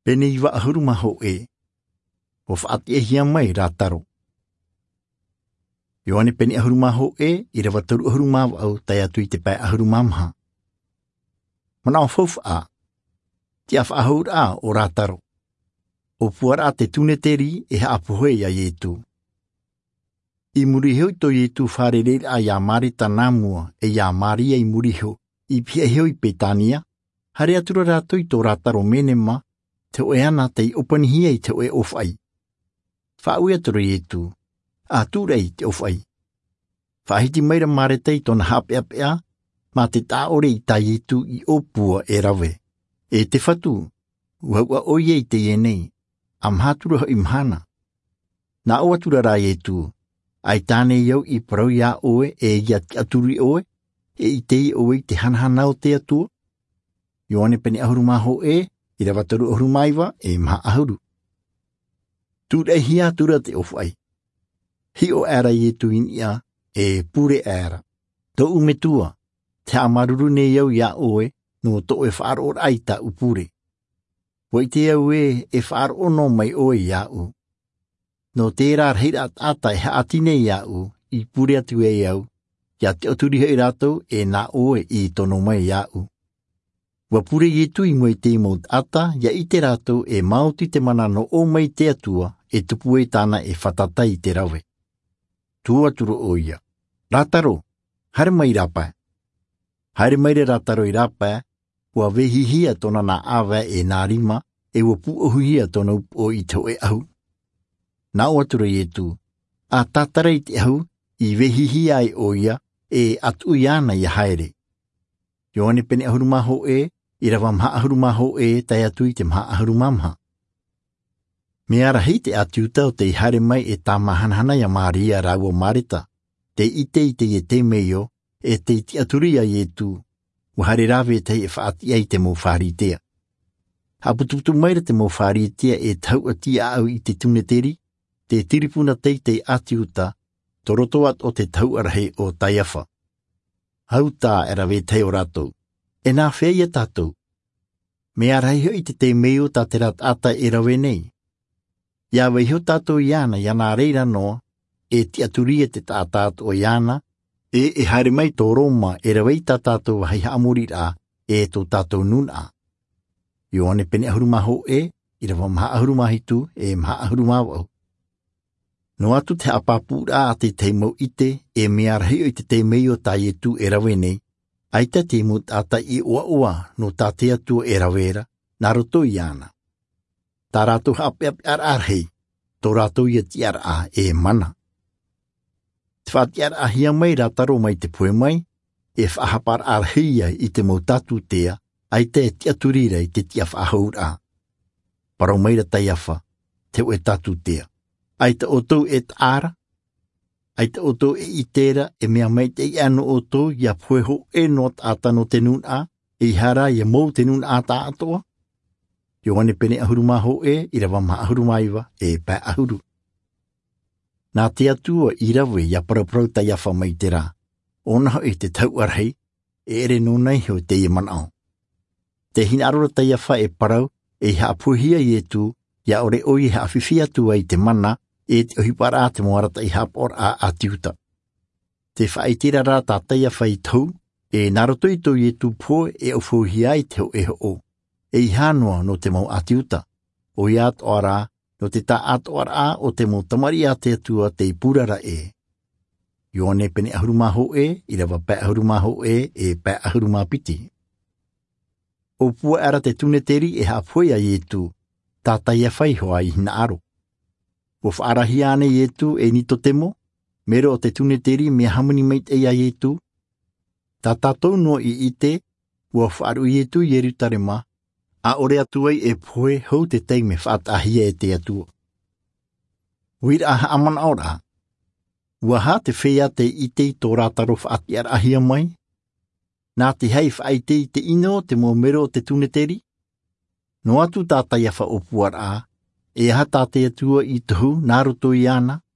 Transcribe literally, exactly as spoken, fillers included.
Pene iwa ahuru maho e. O whaati e hia mai rātaro. Ioane pene ahuru maho e, i rawa taru ahuru mawa au tai atu i te pai ahuru mamha. Mana o fofu a. Ti a whaahur a o rātaro. O puara te tuneteri e ha apuhoe ia ietu. I muriheu to ietu wharereira a ia marita nāmua e ia maria i muriheu i pia heo i petania. Hare atura rātou i tō rātaro menema te oe ana te i opanihia i te oe ofai. Whaui atura ietu. A tūrei te ofai. Whahiti meira maretei tona hapeapea ma te tāore i tai ietu i opua e rawe. E te whatu, uhaua oie i te ienei, am hatura ho imhana. Na o atura rā ietu, ai tāne iau i parau ia oe e ia te aturi oe, e i te i oe i te hanahana o te atua. Ioane pene ahuru maho e, i rawa taru ahuru maiwa e maha ahuru. Tūrei hia tura te ofai. Hi o era ietu inia e pure era. Tō umetua, te amaruru ne iau ia oe, no to e whaaro o aita upure. Wai te au e e whaaro ono mai oe ia u. No te rar heira at ata e haatine ia u, i pure atu e iau, ia te oturi hei rātou e nā oe i tono mai ia u. Wa pure ietu i moe te maut ata, ia i te rātou e mauti te mana no o mai te atua, e tupu e tāna e whatata i te rawe. Tua turu o ia. Rātaro, hare mai rapa. Haere maire rātaro i rapa, ua vehihia tona nā awa e nā rima, e ua puohuhia tona upo i te oe ahu. Nā o atura i etu, a tātara i te ahu, i vehihia ai o ia, e atu iana i haere. Ioane pene ahuru maho e, i rawa maha ahuru maho e, tai atu i te maha ahuru mamha. Me ara hei te atiuta o te i haere mai e tā mahanahana ia Maria rau o marita, te ite i te i te meio, e te iti aturia i etu, u hare rawe te e whaati ai te mōwharitea. Hapututu maira te mōwharitea e tau atia au i te tuneteri, te tiripuna tei te atiuta, torotoat o te tau arahe o taiafa. Hauta e rawe te o ratou, e nā whea tātou. Me arahio i te te meo tā te rat ata e rawe nei. Ia wehio tātou iana ia nā reira noa, e ti aturia te tātātou o iana, e e haere mai tō Roma e rawei tā tātou wahai haamuri rā e tō tātou nuna. Ioane pene ahuru maho e, i rawa maha ahuru mahitu e maha ahuru mawau. No atu te apapu rā a te teimau ite e mea rahio i te teimeo tā ietu e rawe nei, aita te mut ata i oa oa no tā te atua e rawera, nā roto i ana. Tā rātou hapeape ar arhei, tō rātou ia ti ar a e mana. Te whaati ar ahia mai rātaro mai te pue mai, e whahapar arheia i te mautatu tea, ai te tia turira i te tia whahaur a. Parau mai ra taiafa, te ue tatu tea. Ai te otou e tāra, ai te otou e itera e mea mai te i anu otou ia pue ho e not ata no te nun a, e hara ia mou te nun a tā atoa. Ioane pene ahuru maho e, i rawa maha ahuru maiwa e pai ahuru. Nā te atua i rawe ia paraparau taiafa mai te rā. Onaho e te tau arhei, e ere no nei heo te i manao. Te hina arora taiafa e parau, e ha apuhia i e tu, ia ore oi ha awhiwhia tua i te mana, e te ohipara te moarata i hapor a atiuta. Te whaitira rā tā taiafa i tau, e naroto i tau i e tu poe e ufuhia i te ho e ho o. E i hanua no te mau atiuta, o i at ora, no te tā at ora o te mau tamari a te atua te i purara e. Ioane pene ahuru maho e, i rawa pai ahuru maho e, e pai ahuru mapiti. O pua ara te tuneteri e hapuia i etu, tā taia whai hoa i hina aro. O whaarahi ane i etu e nito temo, mero o te tuneteri mea hamuni meit e a i etu. Tā tātou no i ite, ua whaaru i etu i erutarema, a ore atuai e poe hou te teime whaatahia e te atua. Wira aha aman ora. Ua ha te whea te ite i tō rātaro whaati ar ahia mai. Nā te hei whaite i te ino te mō mero o te tuneteri. No atu tātai a whaopuar a, e aha tātai atua i tuhu nā roto i ana.